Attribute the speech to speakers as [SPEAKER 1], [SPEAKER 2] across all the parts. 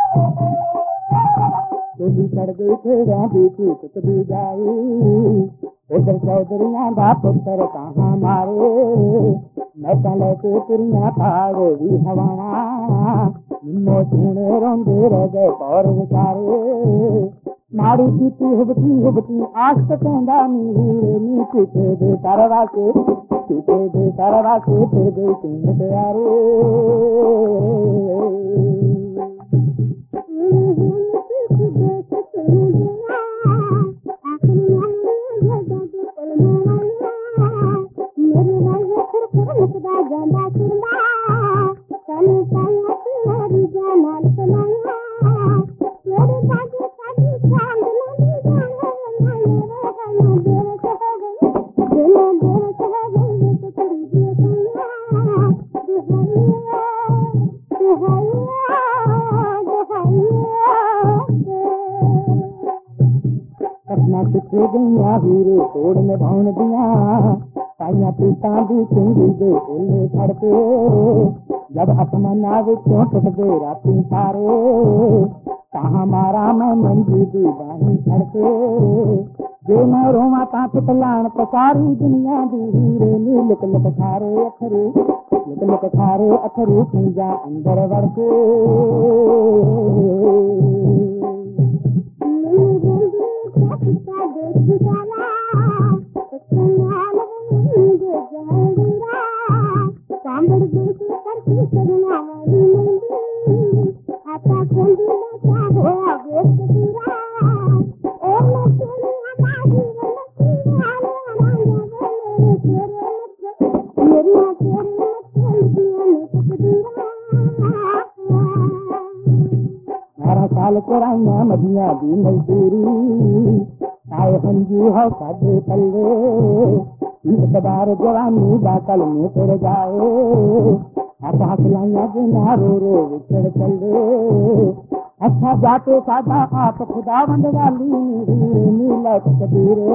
[SPEAKER 1] तुझी चढ़ गई तेरा बीती कुछ भी जाई उधर चौधरिया दा पुत्र कहाँ मारे मैं चले के तुरिया फाड़े भी हवावा निम्मो चूने रोंदे रह गए और बेचारे माड़ी पीती हुबती आश कहंदा नी पीते दे तरवा के पीते दे तरवा के फिर गई तुम प्यारे गईया हीरे तोड़ में भौन दिया साइया पीता दी चिंगी दे उल्ले छड़ते जब आसमाना विचों टुट गए राती सारे कहाँ मारा मैं मंजी दी बाही छड़ते जे मैं रोमा ता पुतलान तो सारी दुनिया दी हीरे नी लिक लिक खारे अखरे पूजा अंदर वड़के कराइया मदिया दी मजदूरी आए हंजी हो साधे पल्ले बार जवानी बाकल में फिर जाए हस लाइया बिना रो विचड़ चले अच्छा जाते साधा आप खुदा बंद वाली लौट कबीरे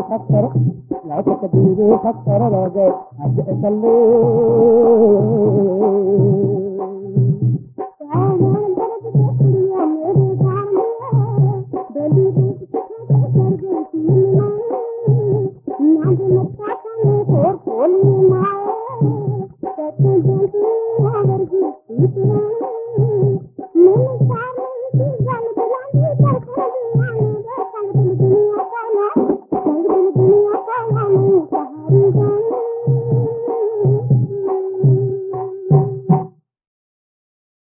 [SPEAKER 1] सत्तर रह गए अज चले